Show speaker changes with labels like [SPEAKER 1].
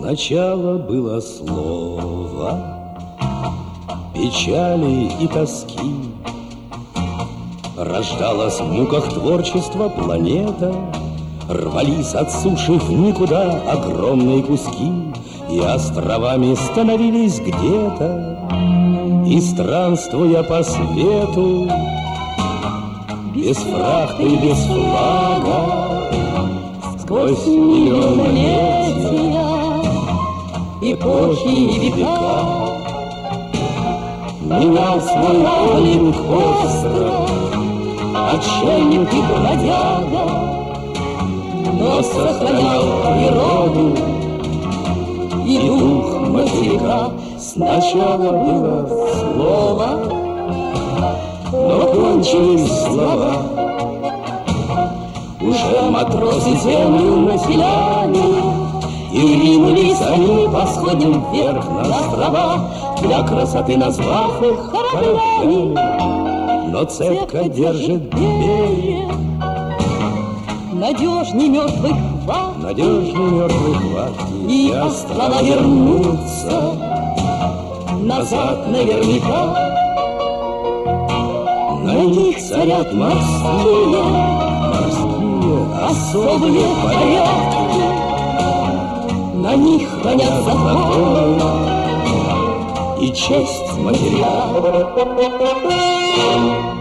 [SPEAKER 1] Сначала было слово печали и тоски, рождалась в муках творчества планета, рвались от суши в никуда огромные куски, и островами становились где-то. И странствуя по свету, без фрахта и без флага, сквозь миллионлетия, эпохи и века, менял свой облик остров отшельник и бродяга, но сохранял природу и дух материка. Сначала было слово, но кончились слова. Уже матросы землю населяли, и ринулись они по сходням вверх на острова, для красоты назвав их кораблями. Но цепко держит берег надежней мертвых хват, и острова вернутся назад наверняка. На них царят морские особые порядки, на них хранят законы и честь материала.